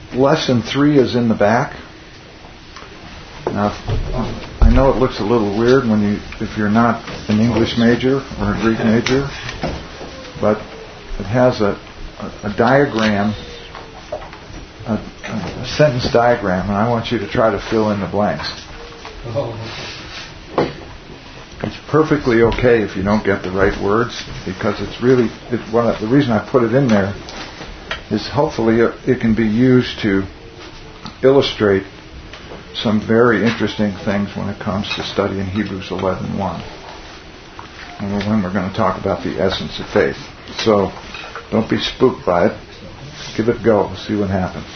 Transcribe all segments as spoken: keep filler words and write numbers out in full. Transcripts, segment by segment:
lesson three is in the back. Now, I know it looks a little weird when you, if you're not an English major or a Greek major, but it has a, a, a diagram, a, a sentence diagram, and I want you to try to fill in the blanks. It's perfectly okay if you don't get the right words, because it's really, it, well, the reason I put it in there is hopefully it, it can be used to illustrate some very interesting things when it comes to studying Hebrews eleven one, and when we're going to talk about the essence of faith. So don't be spooked by it. Give it a go. See what happens.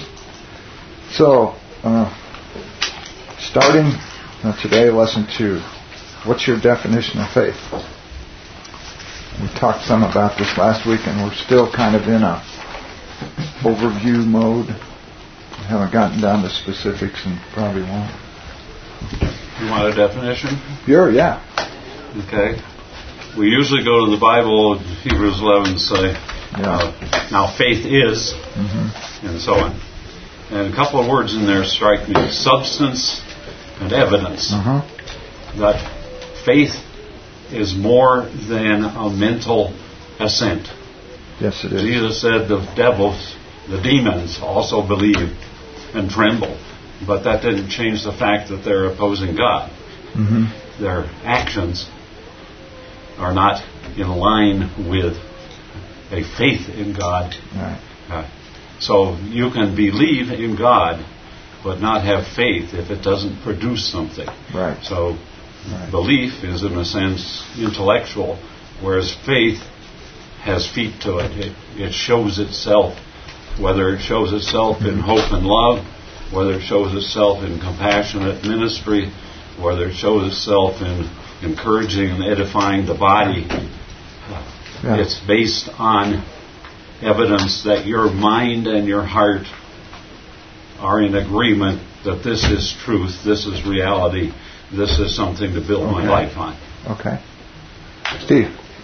So, uh, starting uh, today, lesson two. What's your definition of faith? We talked some about this last week, and we're still kind of in a overview mode. We haven't gotten down to specifics and probably won't. You want a definition? Sure, yeah. Okay. We usually go to the Bible, Hebrews eleven, and say, yeah. uh, now faith is, mm-hmm. and so on. And a couple of words in there strike me: substance and evidence. Uh-huh. That faith is more than a mental assent. Yes, it is. Jesus said the devils, the demons, also believe and tremble. But that didn't change the fact that they're opposing God. Mm-hmm. Their actions are not in line with a faith in God. Right. Uh, so you can believe in God, but not have faith if it doesn't produce something. Right. So right. belief is, in a sense, intellectual, whereas faith has feet to it. It, it shows itself. Whether it shows itself in hope and love, whether it shows itself in compassionate ministry, whether it shows itself in encouraging and edifying the body, yeah. It's based on evidence that your mind and your heart are in agreement that this is truth, this is reality, this is something to build okay. my life on. Okay. Steve?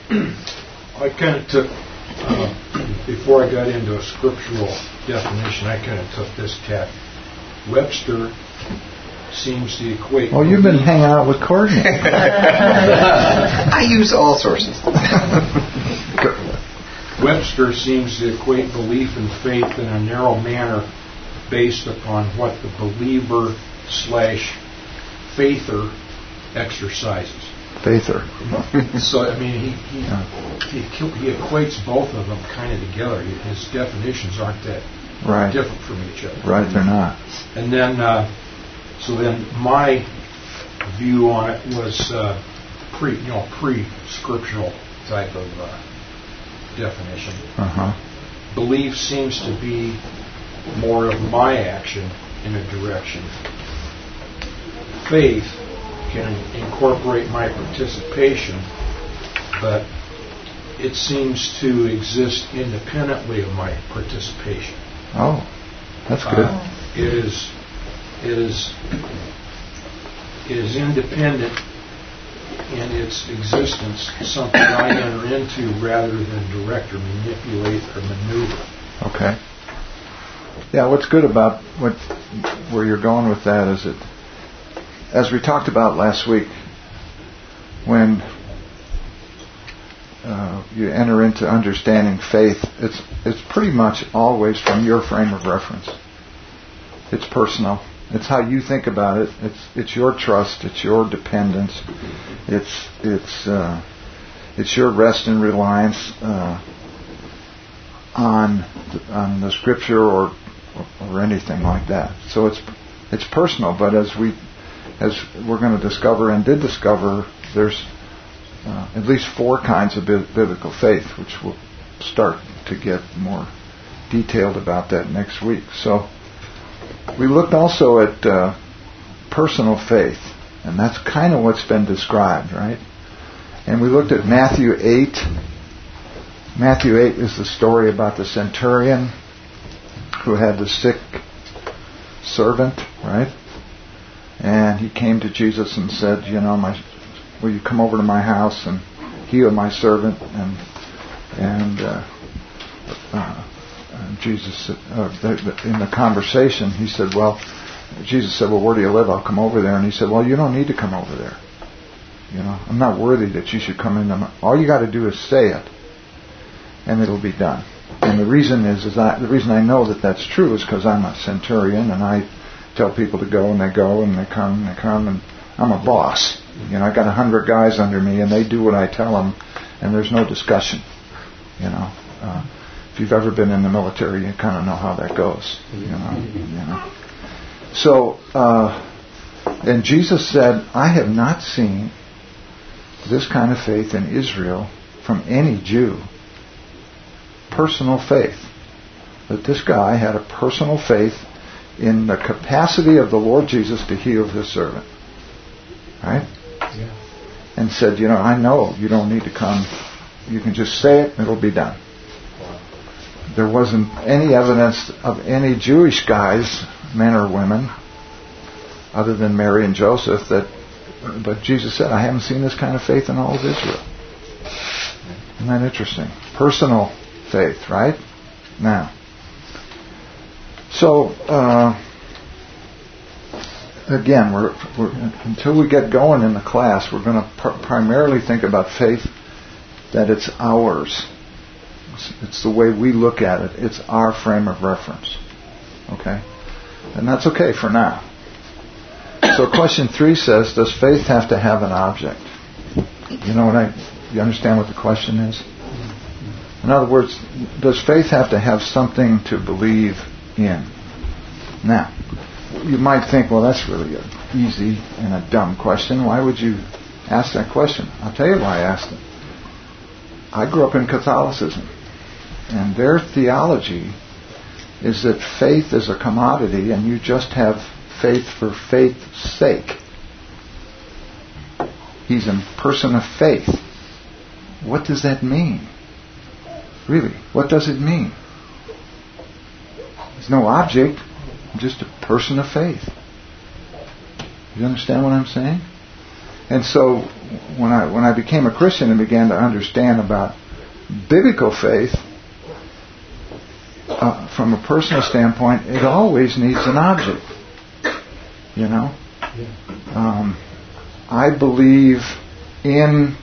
I kind of took... Uh, before I got into a scriptural definition, I kind of took this tack. Webster seems to equate... Oh, you've been hanging out with Courtney. I use all sources. Webster seems to equate belief and faith in a narrow manner based upon what the believer slash faither exercises. Faither. So, I mean, he he, he he equates both of them kind of together. His definitions aren't that right. different from each other. Right, they're not. And then, uh, so then my view on it was uh, pre, you know, pre-scriptural type of uh, definition. Uh-huh. Belief seems to be more of my action in a direction. Faith can incorporate my participation, but it seems to exist independently of my participation. Oh, that's good. Uh, it is, it is, it is independent in its existence, something I enter into rather than direct or manipulate or maneuver. Okay. Yeah, what's good about what where you're going with that is that, as we talked about last week, when uh, you enter into understanding faith, it's it's pretty much always from your frame of reference. It's personal. It's how you think about it. It's it's your trust. It's your dependence. It's it's uh, it's your rest and reliance uh, on the, on the Scripture or or anything like that. So it's it's personal. But as we as we're going to discover and did discover, there's uh, at least four kinds of bi- biblical faith, which we'll start to get more detailed about that next week. So we looked also at uh, personal faith, and that's kind of what's been described, right? And we looked at Matthew eight. Matthew eight is the story about the centurion who had the sick servant, right? And he came to Jesus and said, you know, my, will you come over to my house and heal my servant? And and, uh, uh, and Jesus, uh, the, the, in the conversation, he said, well, Jesus said, well, where do you live? I'll come over there. And he said, well, you don't need to come over there. You know, I'm not worthy that you should come in. All you got to do is say it, and it'll be done. And the reason is, is I, the reason I know that that's true is because I'm a centurion, and I tell people to go, and they go, and they come, and they come, and I'm a boss. You know, I got a hundred guys under me, and they do what I tell them, and there's no discussion. You know, uh, if you've ever been in the military, you kind of know how that goes. You know, you know. So, uh, and Jesus said, I have not seen this kind of faith in Israel from any Jew. Personal faith. That this guy had a personal faith in the capacity of the Lord Jesus to heal his servant. Right? Yeah. And said, you know, I know you don't need to come. You can just say it and it'll be done. Wow. There wasn't any evidence of any Jewish guys, men or women, other than Mary and Joseph, that but Jesus said, I haven't seen this kind of faith in all of Israel. Isn't that interesting? Personal faith, right? Now, so uh, again, we're, we're until we get going in the class, we're going to pr- primarily think about faith that it's ours. It's, it's the way we look at it. It's our frame of reference. Okay? And that's okay for now. So question three says, does faith have to have an object? You know what I, you understand what the question is? In other words, does faith have to have something to believe in? Now, you might think, well, that's really an easy and a dumb question. Why would you ask that question? I'll tell you why I asked it. I grew up in Catholicism, and their theology is that faith is a commodity and you just have faith for faith's sake. He's a person of faith. What does that mean? Really, what does it mean? There's no object, just a person of faith. You understand what I'm saying? And so when I when I became a Christian and began to understand about biblical faith, uh, from a personal standpoint, it always needs an object. You know? Um, I believe in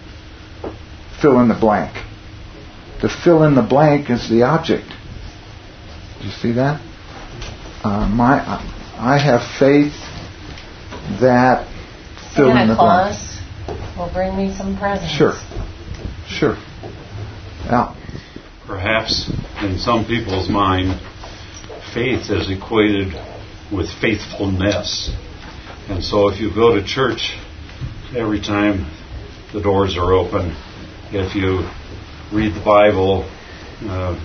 fill in the blank. The fill in the blank is the object. Do you see that? Uh, my, I have faith that fill Santa in the Claus blank will bring me some presents. Sure. Sure. Yeah. Perhaps in some people's mind, faith is equated with faithfulness. And so if you go to church every time the doors are open, if you read the Bible, uh,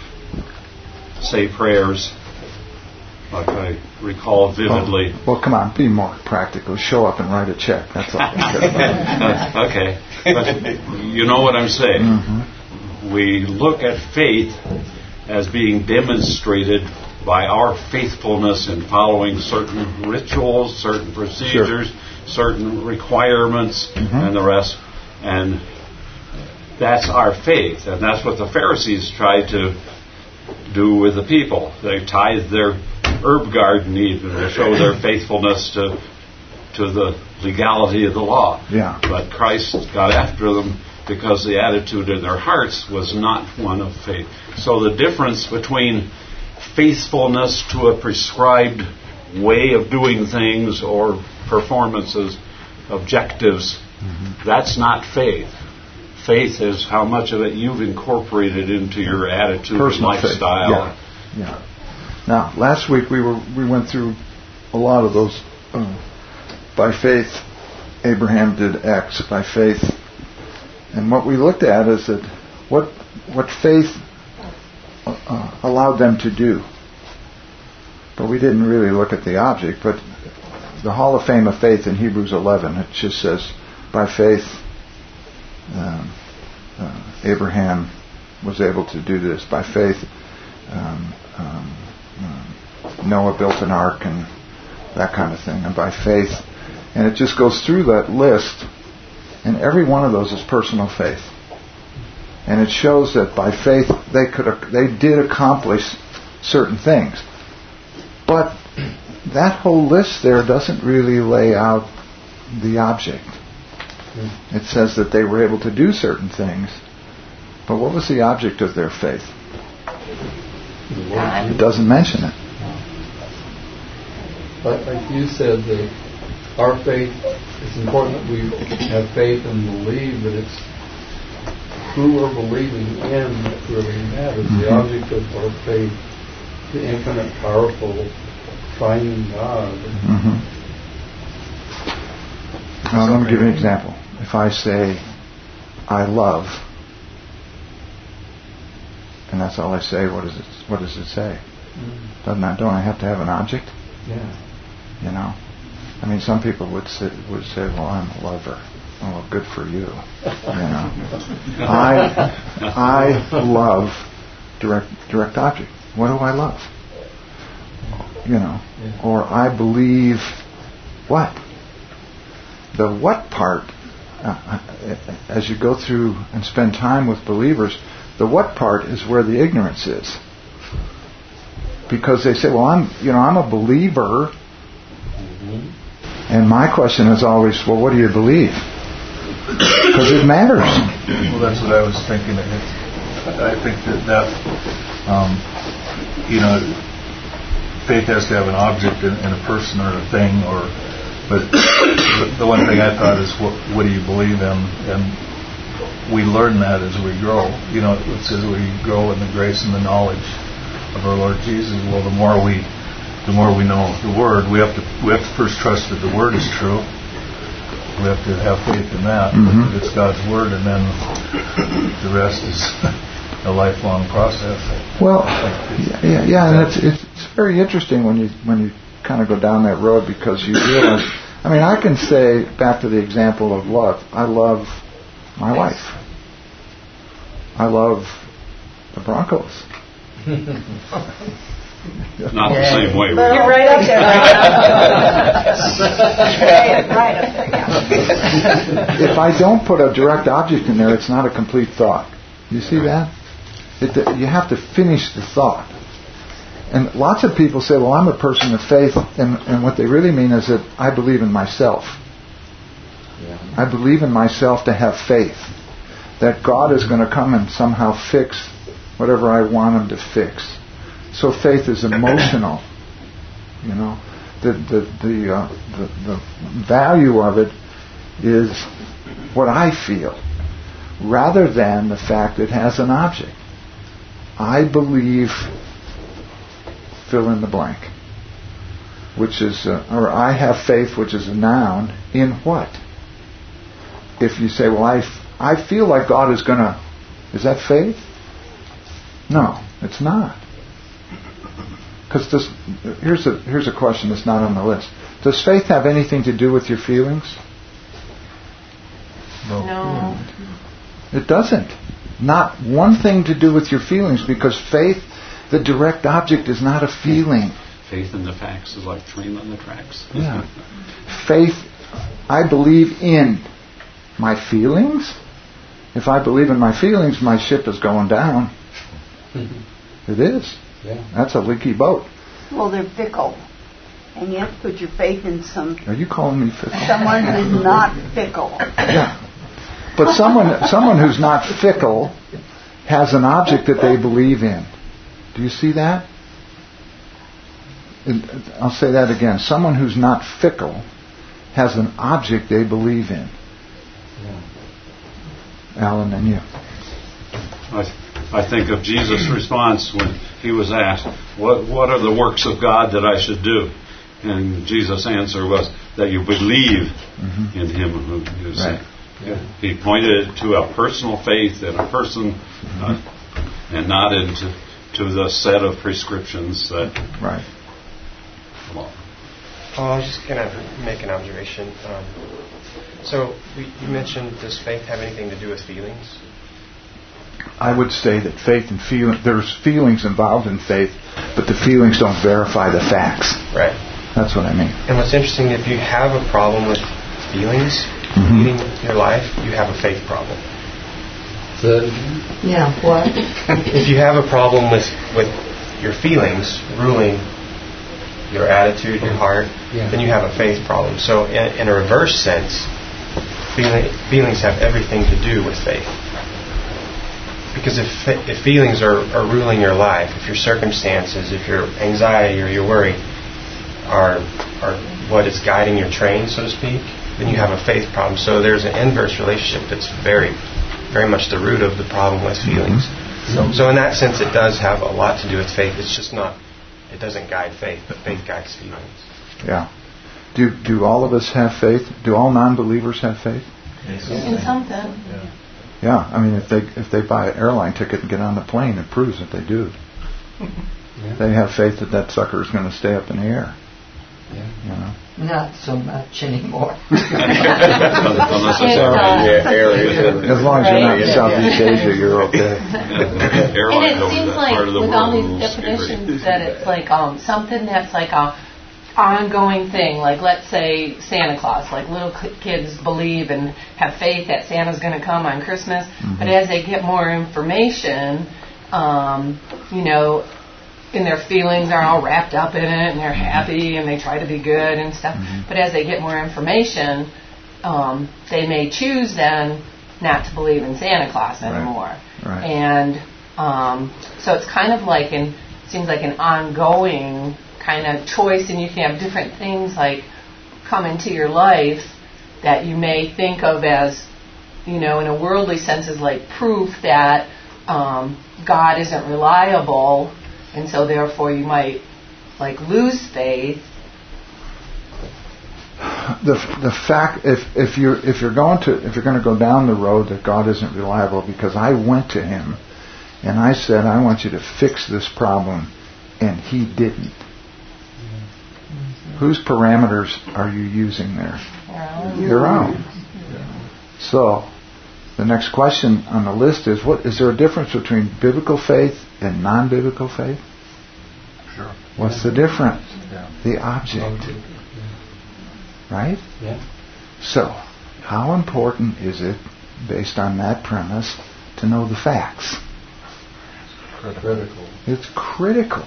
say prayers, like I recall vividly. Oh, well, come on, be more practical. Show up and write a check. That's all I care about. Okay. But you know what I'm saying. Mm-hmm. We look at faith as being demonstrated by our faithfulness in following certain rituals, certain procedures, sure. certain requirements, mm-hmm. and the rest. And that's our faith. And that's what the Pharisees tried to do with the people. They tithed their herb garden even to show their faithfulness to to the legality of the law. Yeah. But Christ got after them because the attitude in their hearts was not one of faith. So the difference between faithfulness to a prescribed way of doing things or performances, objectives, mm-hmm. that's not faith. Faith is how much of it you've incorporated into your attitude Personal and lifestyle. Yeah. yeah. Now, last week we were we went through a lot of those. Uh, by faith, Abraham did X. By faith, and what we looked at is that what what faith uh, allowed them to do. But we didn't really look at the object. But the Hall of Fame of Faith in Hebrews eleven, it just says, by faith, um, uh, Abraham was able to do this. By faith, um, um, um, Noah built an ark and that kind of thing. And by faith, and it just goes through that list, and every one of those is personal faith. And it shows that by faith they could they did accomplish certain things. But that whole list there doesn't really lay out the object. It says that they were able to do certain things. But what was the object of their faith? It doesn't mention it. But like you said, that our faith, it's important that we have faith and believe, but it's who we're believing in that really matters. Mm-hmm. The object of our faith, the infinite, powerful, triune God. Mm-hmm. Now, let me give you an example. If I say, I love, and that's all I say, what does it, what does it say? Mm-hmm. Doesn't I, don't I have to have an object? Yeah. You know? I mean, some people would say, would say, well, I'm a lover. Oh, good for you. You know? I I love direct direct object. What do I love? You know? Yeah. Or I believe what? The what part, uh, as you go through and spend time with believers, the what part is where the ignorance is. Because they say, well, I'm, you know, I'm a believer. Mm-hmm. And my question is always, well, what do you believe? Because it matters. Well, that's what I was thinking. I think that that, um, you know, faith has to have an object in, in a person or a thing, or. But the one thing I thought is, what, what do you believe in? And we learn that as we grow. You know, it says we grow in the grace and the knowledge of our Lord Jesus. Well, the more we, the more we know the Word, we have to we have to first trust that the Word is true. We have to have faith in that, mm-hmm. that it's God's Word, and then the rest is a lifelong process. Well, yeah, yeah, and it's it's very interesting when you when you kind of go down that road, because you realize. I mean, I can say, back to the example of love, I love my wife. I love the Broncos. Not the same way. You're right up there. Right up there, yeah. If I don't put a direct object in there, it's not a complete thought. You see that? It, you have to finish the thought. And lots of people say, well, I'm a person of faith, and, and what they really mean is that I believe in myself. Yeah. I believe in myself to have faith that God is going to come and somehow fix whatever I want Him to fix. So faith is emotional. You know, the the the, uh, the the value of it is what I feel, rather than the fact it has an object. I believe. Fill in the blank, which is, uh, or I have faith, which is a noun, in what? If you say, well, I, f- I feel like God is going to, is that faith? No, it's not. Because this, here's a here's a question that's not on the list. Does faith have anything to do with your feelings? No. no. It doesn't. Not one thing to do with your feelings, because faith, the direct object, is not a feeling. Faith in the facts is like train on the tracks. Yeah. Faith, I believe in my feelings. If I believe in my feelings, my ship is going down. It is. Yeah. That's a leaky boat. Well, they're fickle. And you have to put your faith in some... Are you calling me fickle? Someone who's not fickle. Yeah. But someone someone who's not fickle has an object that they believe in. Do you see that? I'll say that again. Someone who's not fickle has an object they believe in. Yeah. Alan, and you. I, I think of Jesus' response when he was asked, what, what are the works of God that I should do? And Jesus' answer was that you believe mm-hmm. in Him who you sent. Right. Yeah. He pointed to a personal faith in a person, mm-hmm. uh, and not into to the set of prescriptions that. Right. Well, oh, I was just going to make an observation. Um, so we, you mentioned, does faith have anything to do with feelings? I would say that faith and feeling, there's feelings involved in faith, but the feelings don't verify the facts. Right. That's what I mean. And what's interesting, if you have a problem with feelings mm-hmm. leading your life, you have a faith problem. Yeah, what? If you have a problem with, with your feelings ruling your attitude, your heart, Yeah. then you have a faith problem. So in, in a reverse sense, feeling, feelings have everything to do with faith. Because if, if feelings are, are ruling your life, if your circumstances, if your anxiety or your worry are, are what is guiding your train, so to speak, then you have a faith problem. So there's an inverse relationship that's very, very much the root of the problem with feelings. So, so in that sense, it does have a lot to do with faith. It's just not, it doesn't guide faith, but faith guides feelings. Yeah. Do do all of us have faith? Do all non-believers have faith? In something. Yeah. Yeah. I mean, if they if they buy an airline ticket and get on the plane, it proves that they do. Yeah. They have faith that that sucker is going to stay up in the air. Yeah. You know. Not so much anymore. Unless it's uh, already areas. As long as you're not in Right. Southeast Asia, you're okay. And Airlines it over seems that like part of the with world all these will definitions that it's like um, something that's like a ongoing thing. Like let's say Santa Claus. Like little k- kids believe and have faith that Santa's going to come on Christmas. Mm-hmm. But as they get more information, um, you know, and their feelings are all wrapped up in it, and they're happy, and they try to be good and stuff. Mm-hmm. But as they get more information, um, they may choose then not to believe in Santa Claus Right. anymore. Right. And um, so it's kind of like an seems like an ongoing kind of choice, and you can have different things like come into your life that you may think of as, you know, in a worldly sense as like proof that um, God isn't reliable. And so therefore you might like lose faith. The the fact if if you're if you're going to if you're going to go down the road that God isn't reliable because I went to Him and I said I want you to fix this problem and He didn't. Mm-hmm. Whose parameters are you using there? Um, Your own. So the next question on the list is: what is there a difference between biblical faith and non-biblical faith? Sure. What's the difference? Yeah. The object, right? Yeah. So, how important is it, based on that premise, to know the facts? Critical. It's critical.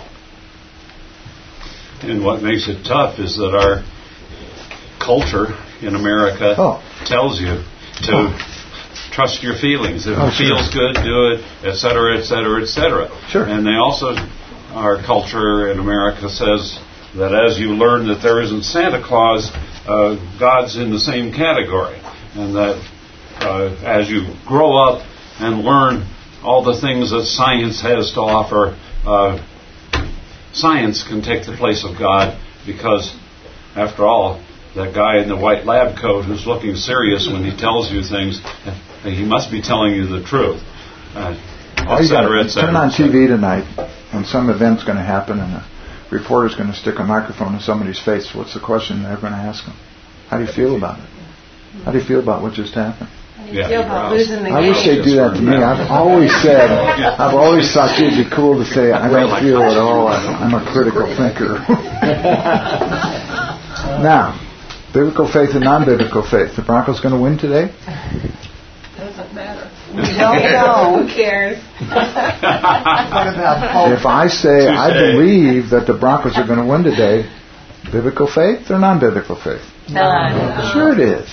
And what makes it tough is that our culture in America Oh. tells you to Oh. trust your feelings. If Oh, it sure. feels good, do it, et cetera, et cetera, et cetera. Sure. And they also, our culture in America says that as you learn that there isn't Santa Claus, uh, God's in the same category. And that uh, as you grow up and learn all the things that science has to offer, uh, science can take the place of God, because after all, that guy in the white lab coat who's looking serious when he tells you things, he must be telling you the truth. Uh, et cetera, et cetera, Turn on et cetera. T V tonight, and some event's going to happen, and a reporter's going to stick a microphone in somebody's face. What's the question they're going to ask them? How do you feel about it? How do you feel about what just happened? How do you Yeah, feel you're about right. losing the I game? wish they'd do that to me. I've always said, I've always thought it'd be cool to say, I don't feel at all. I'm a critical thinker. Now, biblical faith and non-biblical faith. The Broncos going to win today? Doesn't matter. We don't know. Who cares? What about hope? If I say I Touche. believe that the Broncos are going to win today, biblical faith or non-biblical faith? None. Sure it is.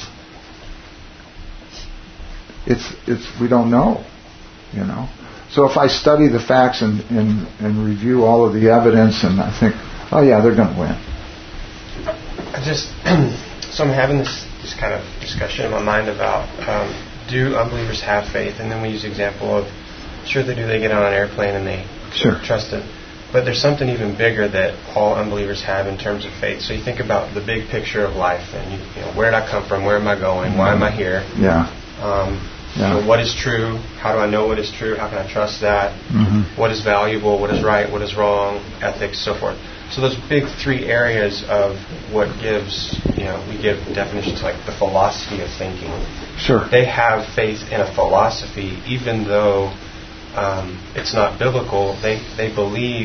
It's it's we don't know, you know. So if I study the facts and, and, and review all of the evidence, and I think, oh yeah, they're going to win. I just so I'm having this, this kind of discussion in my mind about um, do unbelievers have faith? And then we use the example of sure they do. They get on an airplane and they Sure. trust it. But there's something even bigger that all unbelievers have in terms of faith. So you think about the big picture of life, and you, you know, where did I come from? Where am I going? Why am I here? Yeah. Um, Yeah. you know, what is true? How do I know what is true? How can I trust that? Mm-hmm. What is valuable? What is right? What is wrong? Ethics, so forth. So those big three areas of what gives, you know, we give definitions like the philosophy of thinking. Sure. They have faith in a philosophy, even though um, it's not biblical. They they believe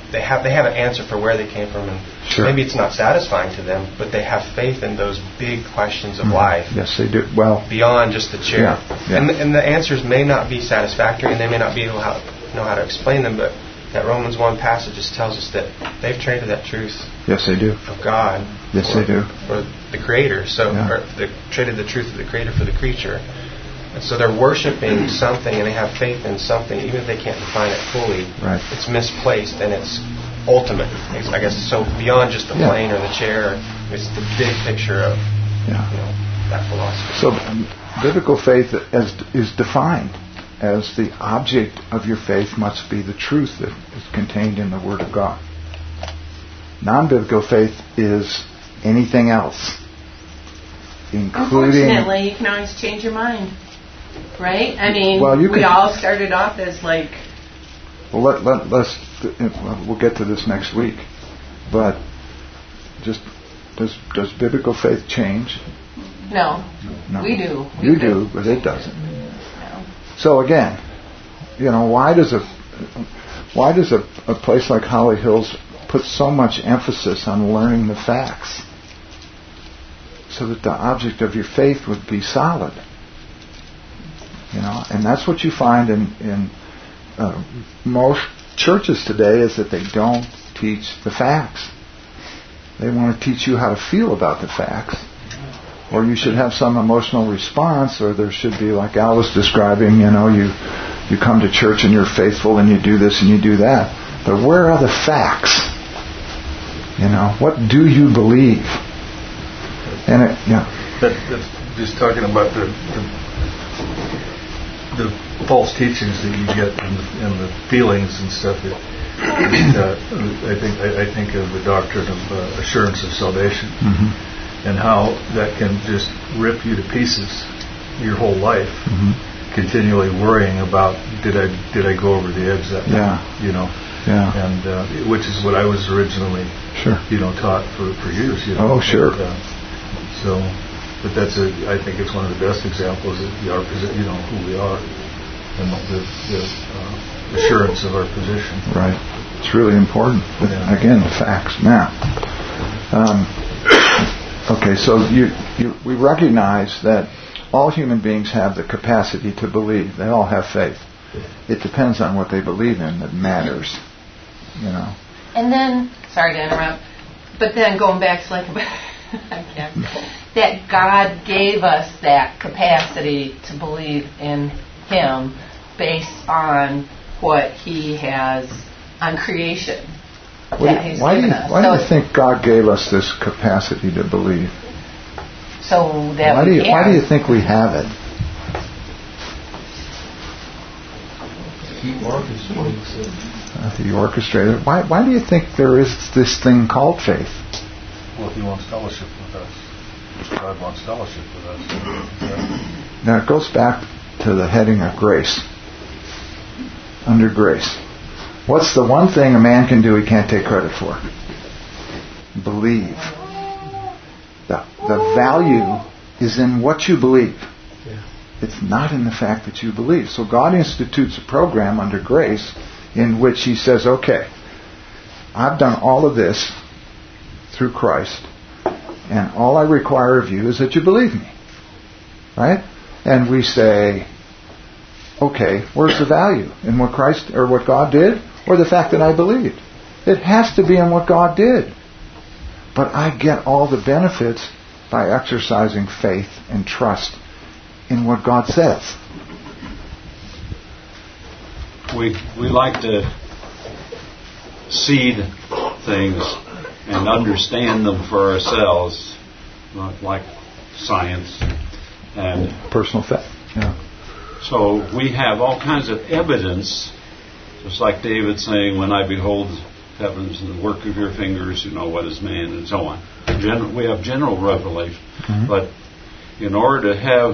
they have they have an answer for where they came from, and sure. maybe it's not satisfying to them, but they have faith in those big questions of mm-hmm. life. Yes, they do. Well, beyond just the chair, yeah, yeah. and the, and the answers may not be satisfactory, and they may not be able to know how to explain them, but that Romans one passage just tells us that they've traded that truth. Yes, they do. Of God. Yes, for, they do. For the Creator. So yeah. or they traded the truth of the Creator for the creature. And so they're worshiping something, and they have faith in something, even if they can't define it fully. Right. It's misplaced, and it's ultimate. It's, I guess so beyond just the yeah. plane or the chair. It's the big picture of yeah. you know, that philosophy. So um, biblical faith as, is defined as the object of your faith must be the truth that is contained in the Word of God. Non-biblical faith is anything else, including... Unfortunately, you can always change your mind, right? I mean, well, you we can, all started off as like... Well, let, let, let's... We'll get to this next week. But just... Does, does biblical faith change? No. No. We do. We you do. do, but it doesn't. No. So again, you know, why does a why does a, a place like Holly Hills put so much emphasis on learning the facts? So that the object of your faith would be solid. You know, and that's what you find in, in uh, most churches today is that they don't teach the facts. They want to teach you how to feel about the facts. Or you should have some emotional response, or there should be, like Al was describing, you know, you you come to church and you're faithful and you do this and you do that. But where are the facts? You know, what do you believe? And it, yeah. That, that's just talking about the, the the false teachings that you get and the, and the feelings and stuff. It, it, uh, I think I, I think of the doctrine of uh, assurance of salvation, mm-hmm. and how that can just rip you to pieces your whole life, mm-hmm. continually worrying about did I did I go over the edge that yeah. night, you know. Yeah. And uh, which is what I was originally, sure. you know, taught for, for years. You know? Oh, sure. And, uh, so, but that's a. I think it's one of the best examples of our, you know, who we are, and the, the uh, assurance of our position. Right. It's really important. Yeah. Again, the facts. Now, um, okay. So you, you, we recognize that all human beings have the capacity to believe. They all have faith. It depends on what they believe in that matters. You know. And then, sorry to interrupt, but then going back to like, I can't, that God gave us that capacity to believe in Him based on what He has on creation What that do, He's why given do you, us. why so do you think God gave us this capacity to believe? So that why we do you, can. Why do you think we have it? He orchestrates it. Uh, he orchestrated. Why? Why do you think there is this thing called faith? Well, He wants fellowship with us. God wants fellowship with us. Yeah. Now it goes back to the heading of grace. Under grace. What's the one thing a man can do he can't take credit for? Believe. The, the value is in what you believe. Yeah. It's not in the fact that you believe. So God institutes a program under grace in which He says, okay, I've done all of this through Christ, and all I require of you is that you believe me. Right? And we say, okay, where's the value? In what Christ or what God did, or the fact that I believed? It has to be in what God did. But I get all the benefits by exercising faith and trust in what God says. We we like to seed things and understand them for ourselves, like science and personal faith. Yeah. So we have all kinds of evidence, just like David saying, "When I behold heavens and the work of your fingers, you know what is man," and so on. Gen- we have general revelation, mm-hmm. but in order to have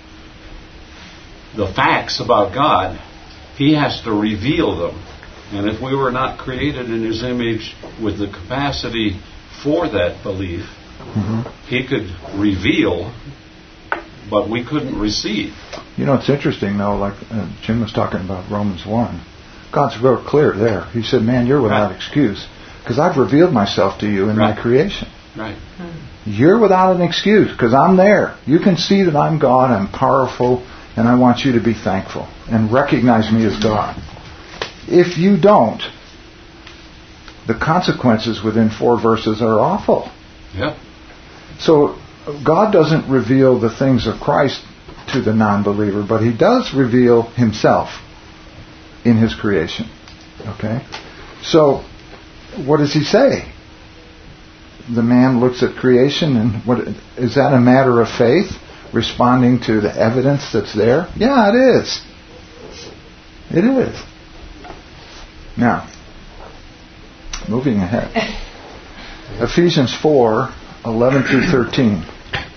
the facts about God, He has to reveal them. And if we were not created in His image with the capacity for that belief, mm-hmm. He could reveal, but we couldn't receive. You know, it's interesting though, like uh, Jim was talking about Romans one. God's real clear there. He said, man, you're without Right. excuse. Because I've revealed myself to you in Right. my creation. Right. You're without an excuse because I'm there. You can see that I'm God, I'm powerful, and I want you to be thankful and recognize me as God. If you don't, the consequences within four verses are awful. Yep. So God doesn't reveal the things of Christ to the non-believer, but He does reveal Himself in His creation. Okay? So, what does He say? The man looks at creation, and what is that a matter of faith? Responding to the evidence that's there? Yeah, it is. It is. Now, moving ahead. Ephesians four, eleven through thirteen.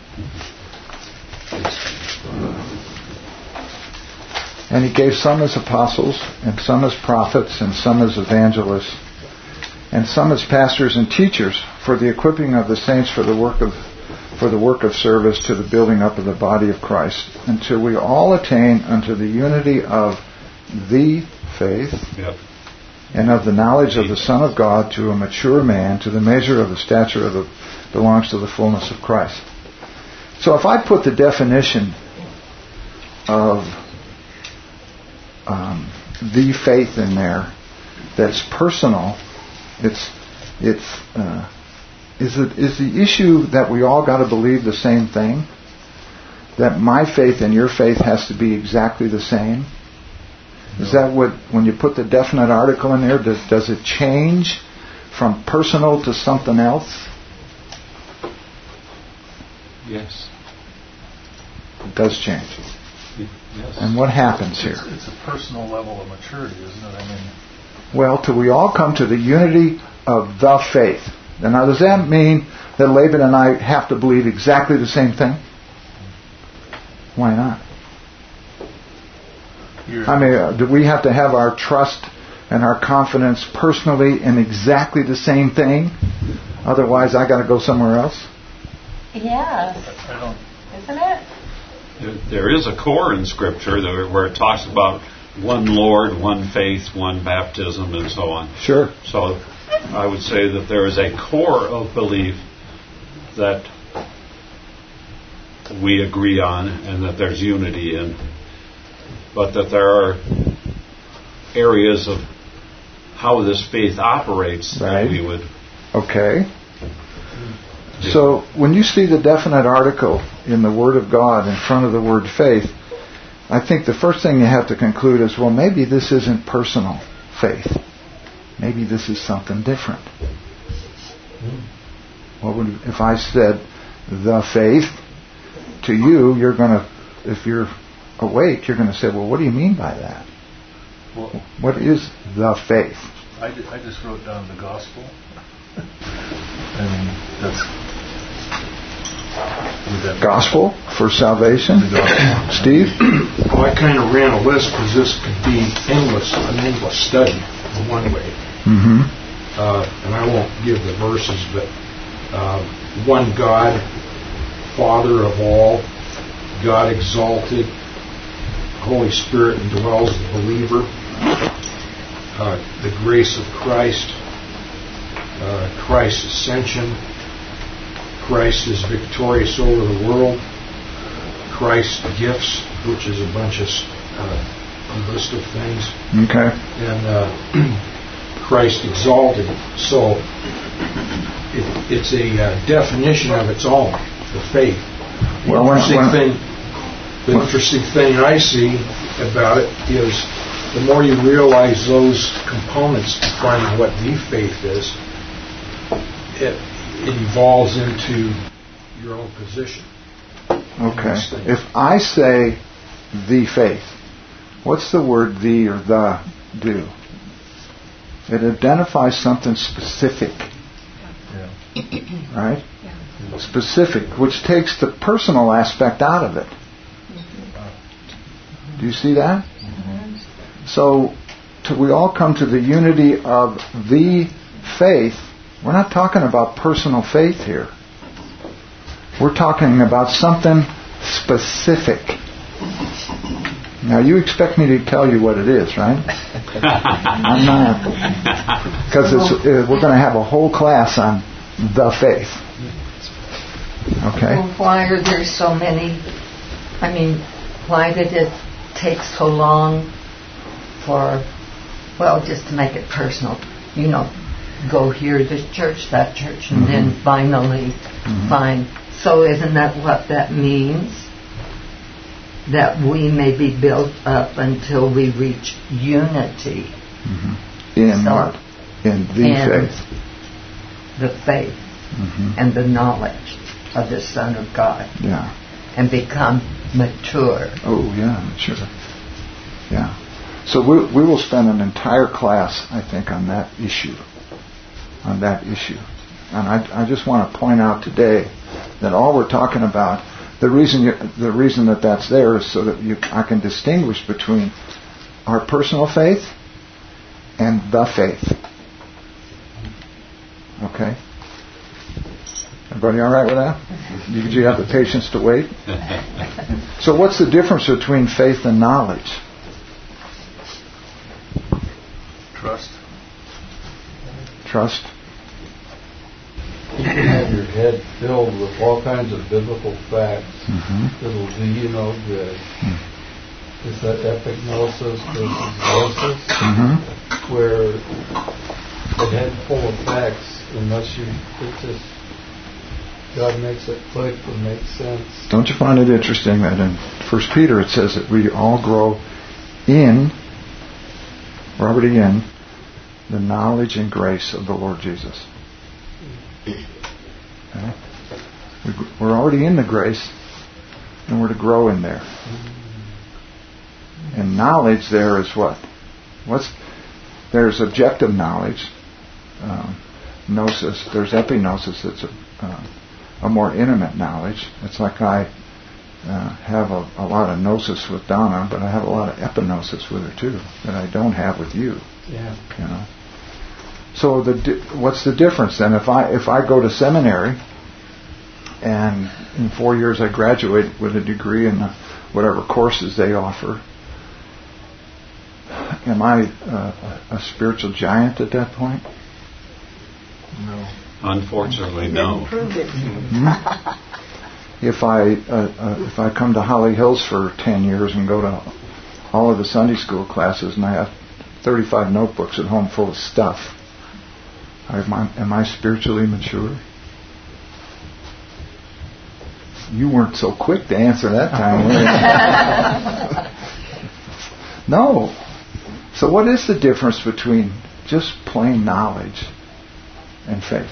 And He gave some as apostles, and some as prophets, and some as evangelists, and some as pastors and teachers, for the equipping of the saints for the work of for the work of service to the building up of the body of Christ, until we all attain unto the unity of the faith, Yep. and of the knowledge of the Son of God, to a mature man, to the measure of the stature of the belongs to the fullness of Christ. So if I put the definition of um, the faith in there, that's personal, it's it's uh, is it is the issue that we all got to believe the same thing? That my faith and your faith has to be exactly the same? Is that what, when you put the definite article in there, does, does it change from personal to something else? Yes. It does change. Yes. And what happens here? It's, it's a personal level of maturity, isn't it? I mean, Well, till we all come to the unity of the faith. And now, does that mean that Laban and I have to believe exactly the same thing? Why not? you're, I mean, uh, do we have to have our trust and our confidence personally in exactly the same thing? Otherwise, I got to go somewhere else? Yes. I don't. Isn't it? There is a core in Scripture that, where it talks about one Lord, one faith, one baptism, and so on. Sure. So I would say that there is a core of belief that we agree on and that there's unity in, but that there are areas of how this faith operates Right. that we would. Okay. So when you see the definite article in the Word of God in front of the word faith, I think the first thing you have to conclude is, well, maybe this isn't personal faith. Maybe this is something different. What would, if I said the faith to you, you're going to, if you're awake, you're going to say, well, what do you mean by that? Well, What is the faith? I, ju- I just wrote down the gospel. I mean, that's would that be- Gospel for salvation? The gospel. Steve? Well, I kind of ran a list because this could be endless, an endless study in one way. Mm-hmm. Uh, and I won't give the verses, but uh, one God, Father of all, God exalted, Holy Spirit indwells the believer, uh, the grace of Christ, uh, Christ's ascension, Christ is victorious over the world, Christ's gifts, which is a bunch of uh, a list of things, Okay. and uh, Christ exalted. So it, it's a uh, definition of its own, the faith. The Well, when- interesting when- thing, the interesting thing I see about it is the more you realize those components defining what the faith is, it, it evolves into your own position. Okay. If I say the faith, what's the word the or the do? It identifies something specific, Yeah. right? Specific, which takes the personal aspect out of it. Do you see that? So, till we all come to the unity of the faith, we're not talking about personal faith here. We're talking about something specific. Now you expect me to tell you what it is, right? I'm not, because uh, we're going to have a whole class on the faith. Okay. Well, why are there so many? I mean, why did it take so long for? Well, just to make it personal, you know, go here, this church, that church, and mm-hmm. then finally mm-hmm. find. So isn't that what that means? That we may be built up until we reach unity. Mm-hmm. In so, what? In the in faith. The faith mm-hmm. and the knowledge of the Son of God. Yeah. And become mature. Oh, yeah, mature. Yeah. So we, we will spend an entire class, I think, on that issue. On that issue. And I, I just want to point out today that all we're talking about, the reason you, the reason that that's there is so that you, I can distinguish between our personal faith and the faith. Okay? Everybody all right with that? Did you have the patience to wait? So what's the difference between faith and knowledge? Trust. Trust. You can have your head filled with all kinds of biblical facts mm-hmm. that'll do you no good. Mm-hmm. It's that epignosis versus gnosis, mm-hmm. where the head full of facts, unless you, it just, God makes it click and make sense. Don't you find it interesting that in First Peter it says that we all grow in, we're already in, the knowledge and grace of the Lord Jesus. Okay? We're already in the grace, and we're to grow in there. And knowledge there is what? What's there's objective knowledge, um, gnosis. There's epignosis. That's a, uh, a more intimate knowledge. It's like I uh, have a, a lot of gnosis with Donna, but I have a lot of epignosis with her too that I don't have with you. Yeah. You know. So the di- what's the difference then? If I if I go to seminary and in four years I graduate with a degree in the, whatever courses they offer, am I uh, a spiritual giant at that point? No. Unfortunately, no. Mm-hmm. If I uh, uh, if I come to Holly Hills for ten years and go to all of the Sunday school classes and I have thirty-five notebooks at home full of stuff, Am I, am I spiritually mature? You weren't so quick to answer that time, were you? No. So what is the difference between just plain knowledge and faith?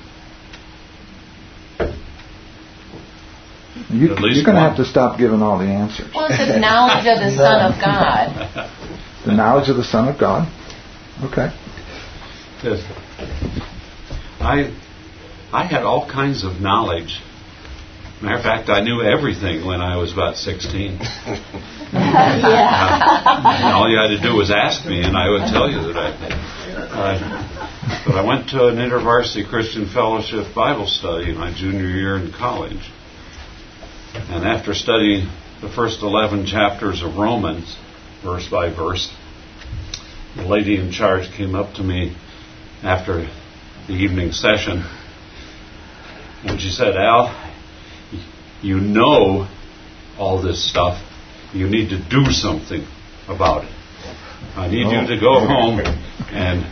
You, you're going to have to stop giving all the answers. Well, it's the knowledge of the Son of God. The knowledge of the Son of God. Okay. Yes. I I had all kinds of knowledge. Matter of fact, I knew everything when I was about sixteen. Yeah. Uh, all you had to do was ask me, and I would tell you that I did. Uh, but I went to an InterVarsity Christian Fellowship Bible study my junior year in college. And after studying the first eleven chapters of Romans, verse by verse, the lady in charge came up to me after the evening session, and she said, "Al, you know all this stuff. You need to do something about it. I need oh. you to go home and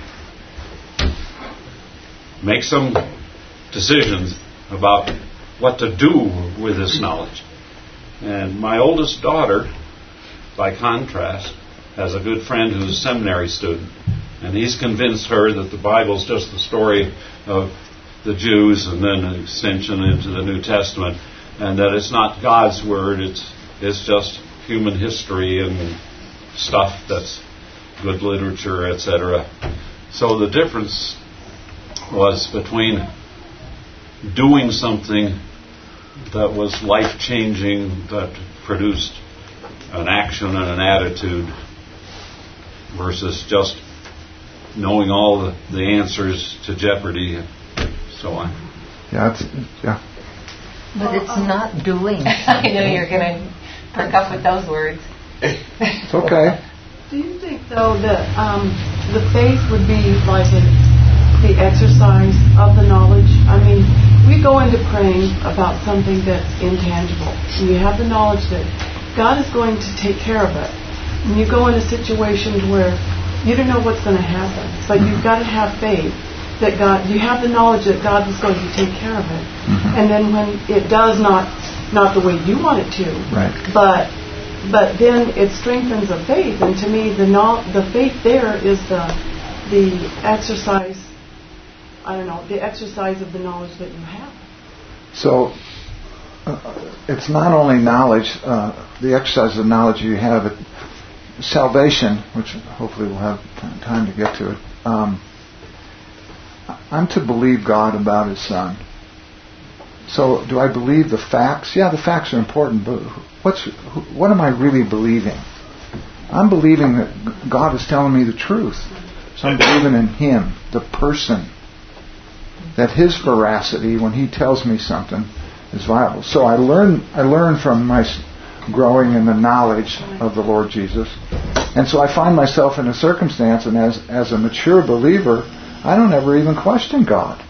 make some decisions about what to do with this knowledge." And my oldest daughter, by contrast, has a good friend who's a seminary student. And he's convinced her that the Bible's just the story of the Jews and then an extension into the New Testament, and that it's not God's word, it's it's just human history and stuff that's good literature, et cetera. So the difference was between doing something that was life-changing, that produced an action and an attitude, versus just knowing all the, the answers to Jeopardy and so on. Yeah, it's, yeah. But it's not doing. I knew you were going to perk up with those words. It's okay. Do you think, though, that um, the faith would be like a, the exercise of the knowledge? I mean, we go into praying about something that's intangible. And you have the knowledge that God is going to take care of it. And you go in a situation where you don't know what's going to happen, but you've got to have faith that God, you have the knowledge that God is going to take care of it. Mm-hmm. And then when it does not, not the way you want it to, right. but but then it strengthens the faith. And to me, the no, the faith there is the the exercise. I don't know, the exercise of the knowledge that you have. So uh, it's not only knowledge, uh, the exercise of knowledge you have. It, salvation, which hopefully we'll have t- time to get to it. Um, I'm to believe God about His Son. So do I believe the facts? Yeah, the facts are important, but what's what am I really believing? I'm believing that God is telling me the truth. So I'm believing in Him, the person, that His veracity, when He tells me something, is viable. So I learn, I learn from my growing in the knowledge of the Lord Jesus. And so I find myself in a circumstance, and as, as a mature believer, I don't ever even question God.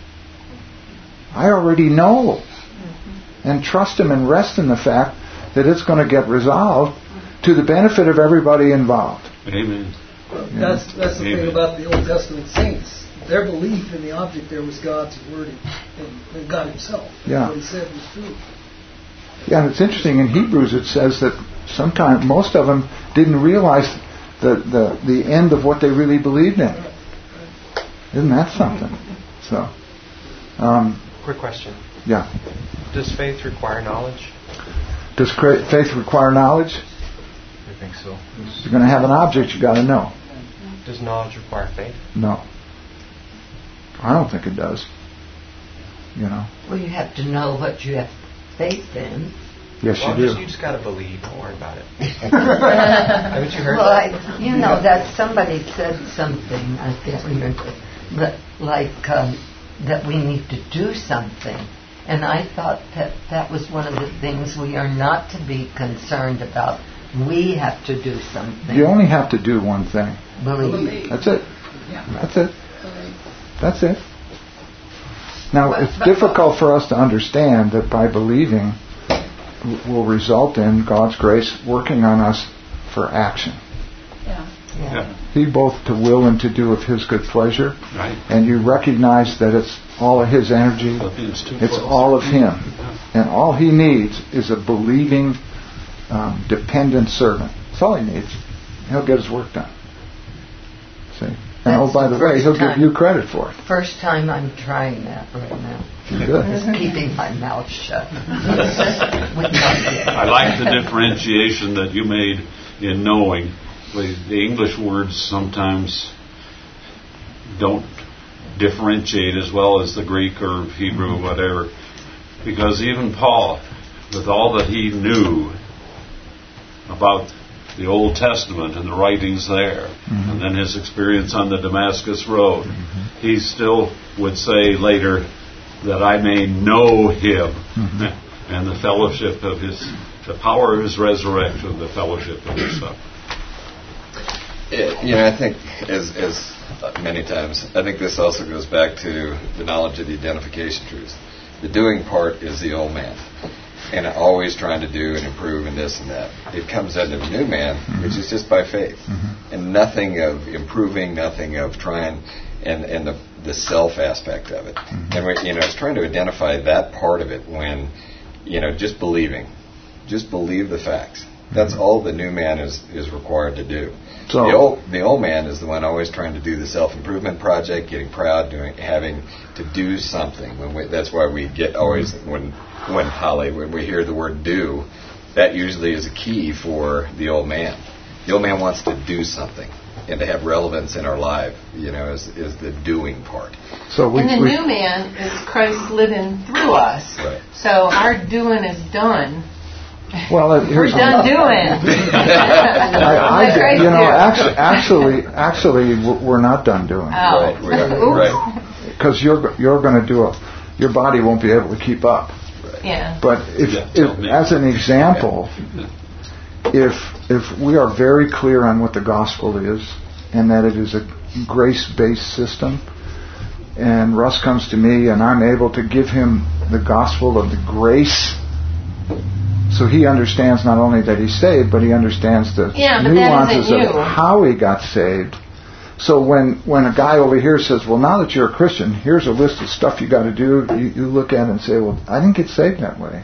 I already know and trust Him and rest in the fact that it's going to get resolved to the benefit of everybody involved. Amen. Well, that's that's the Amen. Thing about the Old Testament saints. Their belief in the object there was God's word and, and God Himself. Yeah. What He said was true. Yeah, and it's interesting. In Hebrews it says that sometimes most of them didn't realize the, the, the end of what they really believed in. Isn't that something? So, um, quick question. Yeah. Does faith require knowledge? Does faith require knowledge? I think so. If you're going to have an object, you've got to know. Does knowledge require faith? No. I don't think it does. You know. Well, you have to know what you have faith in. Yes, well, you just, do. You just got to believe. Don't worry about it. Haven't you heard well, that? I, you know, that somebody said something, I can't remember, but like um, that we need to do something. And I thought that that was one of the things we are not to be concerned about. We have to do something. You only have to do one thing. Believe. That's it. Yeah. That's it. That's it. Now, it's difficult for us to understand that by believing will result in God's grace working on us for action. Yeah. Yeah. He both to will and to do of His good pleasure. Right. And you recognize that it's all of His energy. It's all of Him. And all He needs is a believing, um, dependent servant. That's all He needs. He'll get His work done. See? And That's oh, by the, the way, He'll time. give you credit for it. First time I'm trying that right now. Good. Just keeping my mouth shut. I like the differentiation that you made in knowing. The English words sometimes don't differentiate as well as the Greek or Hebrew or whatever. Because even Paul, with all that he knew about the Old Testament and the writings there, mm-hmm. and then his experience on the Damascus Road, mm-hmm. he still would say later that I may know Him mm-hmm. and the fellowship of His, the power of His resurrection, the fellowship of His Son. You know, I think as, as many times, I think this also goes back to the knowledge of the identification truths. The doing part is the old man. And always trying to do and improve and this and that. It comes into the new man, mm-hmm. which is just by faith. Mm-hmm. And nothing of improving, nothing of trying, and, and the, the self aspect of it. Mm-hmm. And, we, you know, it's trying to identify that part of it when, you know, just believing. Just believe the facts. That's mm-hmm. all the new man is, is required to do. So the old the old man is the one always trying to do the self improvement project, getting proud, doing having to do something. When we, that's why we get always when when Holly when we hear the word do, that usually is a key for the old man. The old man wants to do something and to have relevance in our life. You know, is is the doing part. So we, and the we, new man is Christ living through us. Right. So our doing is done. Well, uh, here's we're done doing. I, I, you know, actually, actually, actually, we're not done doing. Oh. Right, we are. Right. Because you're you're going to do it. Your body won't be able to keep up. Yeah. But if, if as an example, if if we are very clear on what the gospel is, and that it is a grace-based system, and Russ comes to me and I'm able to give him the gospel of the grace, so he understands not only that he's saved, but he understands the yeah, nuances of how he got saved. So when, when a guy over here says, well, now that you're a Christian, here's a list of stuff you got to do, you, you look at it and say, well, I didn't get saved that way.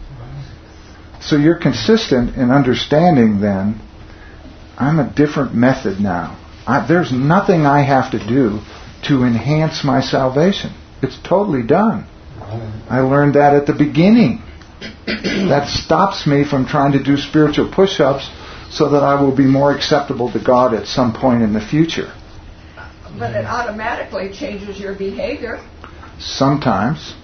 So you're consistent in understanding then, I'm a different method now. I, there's nothing I have to do to enhance my salvation. It's totally done. I learned that at the beginning. That stops me from trying to do spiritual push-ups so that I will be more acceptable to God at some point in the future. But it automatically changes your behavior. Sometimes.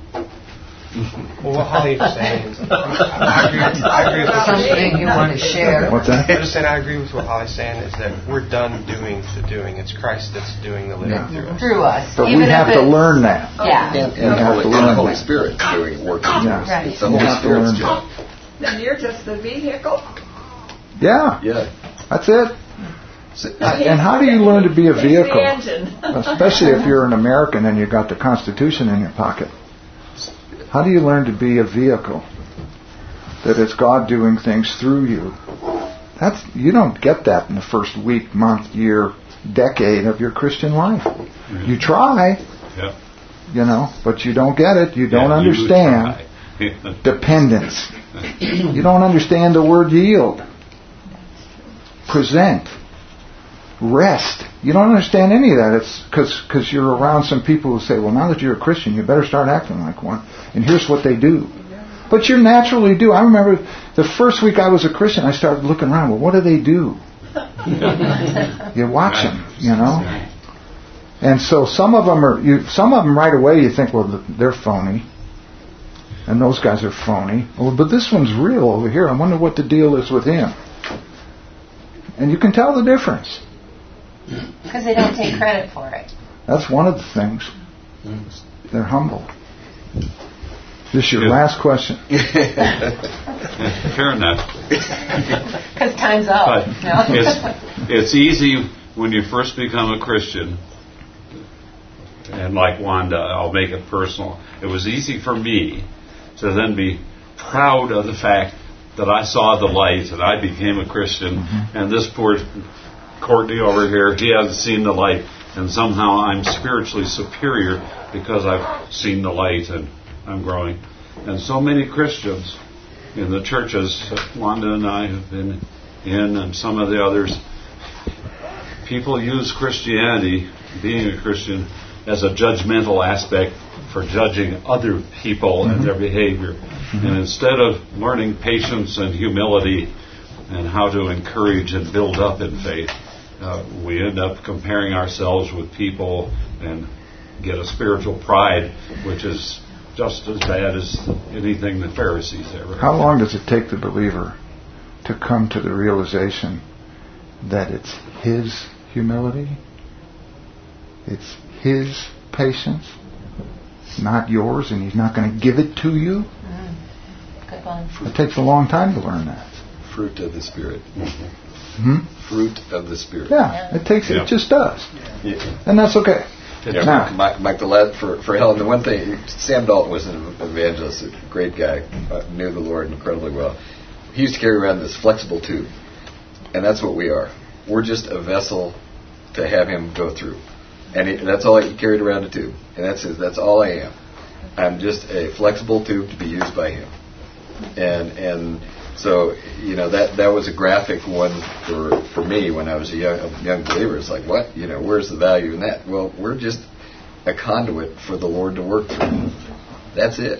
Well, what Holly's saying is, I agree with, I agree with something you want to share. What's that? I'm just saying I agree with what Holly's saying is that we're done doing the doing. It's Christ that's doing the living Yeah. through us. Through us. But Even we have if to it's- learn that. Yeah. And, We and have Holy, to and learn Holy that. Spirit doing work. Yeah. Right. It's the We Holy have to Spirit's learn job. Then you're just the vehicle. Yeah. Yeah. That's it. So, And how do you learn to be a He's the vehicle? engine. Especially if you're an American and you've got the Constitution in your pocket. How do you learn to be a vehicle? That it's God doing things through you. That's you don't get that in the first week, month, year, decade of your Christian life. You try, Yeah. you know, but you don't get it. You don't Yeah, you understand try. dependence. You don't understand the word yield. Present. Rest. You don't understand any of that. It's because because you're around some people who say, well, now that you're a Christian, you better start acting like one. And here's what they do. But you naturally do. I remember the first week I was a Christian, I started looking around. Well, what do they do? You watch them, you know. And so some of them are. You, some of them right away you think, well, they're phony. And those guys are phony. Oh, but this one's real over here. I wonder what the deal is with him. And you can tell the difference. Because they don't take credit for it. That's one of the things. They're humble. This is your Yeah. last question. Fair enough. Because time's up. But No? it's, it's easy when you first become a Christian, and like Wanda, I'll make it personal. It was easy for me to then be proud of the fact that I saw the light and I became a Christian, mm-hmm. and this poor Courtney over here, he hasn't seen the light, and somehow I'm spiritually superior because I've seen the light and I'm growing. And so many Christians in the churches that Wanda and I have been in, and some of the others, people use Christianity, being a Christian, as a judgmental aspect for judging other people mm-hmm. and their behavior. Mm-hmm. And instead of learning patience and humility and how to encourage and build up in faith, uh, we end up comparing ourselves with people and get a spiritual pride, which is just as bad as anything the Pharisees ever had. How long does it take the believer to come to the realization that it's his humility, it's his patience, not yours, and he's not going to give it to you? Mm. Good one. It takes a long time to learn that. Fruit of the Spirit. Hmm? Fruit of the Spirit. Yeah, it takes. Yeah. It just does, Yeah. and that's okay. Yeah, Now, Mike, Mike the lad, for for Helen, the one thing, Sam Dalton was an evangelist, a great guy, uh, knew the Lord incredibly well. He used to carry around this flexible tube, and that's what we are. We're just a vessel to have Him go through, and he, that's all he carried around a tube, and that's his, that's all I am. I'm just a flexible tube to be used by Him, and and so you know that that was a graphic one for for me when I was a young a young believer. It's like, what, you know, where's the value in that? Well, we're just a conduit for the Lord to work through. That's it.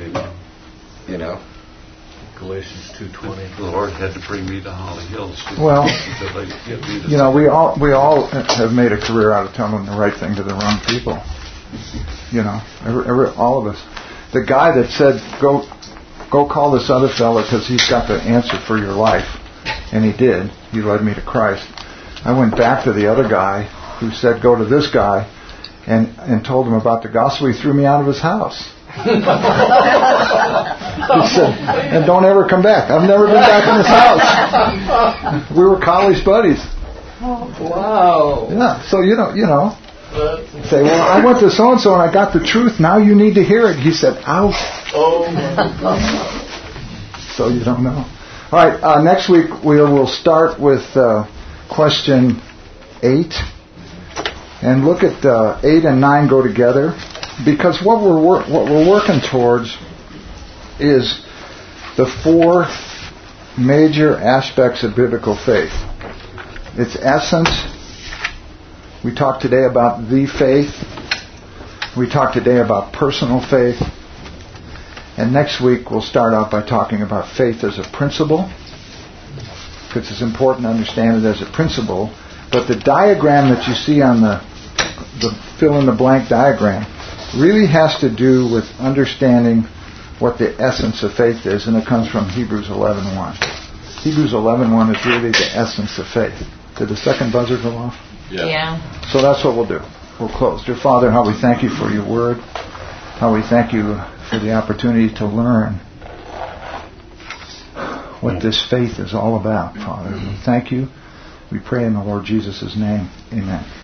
You know. Galatians two twenty. The Lord had to bring me to Holly Hills to, Well, to like, get me to you know, we all we all have made a career out of telling the right thing to the wrong people. You know, every, every, all of us. The guy that said, "Go, go call this other fella because he's got the answer for your life," and he did. He led me to Christ. I went back to the other guy who said, "Go to this guy," and and told him about the gospel. He threw me out of his house. He said, and don't ever come back. I've never been back in his house. We were college buddies. Wow. Yeah, so you know, you know, say, well, I went to so-and-so and I got the truth. Now you need to hear it. He said, ouch. Oh, my. So you don't know. All right, uh, next week we will start with uh, question eight. And look at uh, eight and nine go together. Because what we're wor- what we're working towards is the four major aspects of biblical faith. Its essence. We talked today about the faith. We talked today about personal faith. And next week we'll start out by talking about faith as a principle. Because it's important to understand it as a principle. But the diagram that you see on the, the fill-in-the-blank diagram really has to do with understanding what the essence of faith is. And it comes from Hebrews eleven one. Hebrews eleven one is really the essence of faith. Did the second buzzer go off? Yeah. yeah. So that's what we'll do. We'll close. Dear Father, how we thank you for your word. How we thank you for the opportunity to learn what this faith is all about, Father. We thank you. We pray in the Lord Jesus' name. Amen.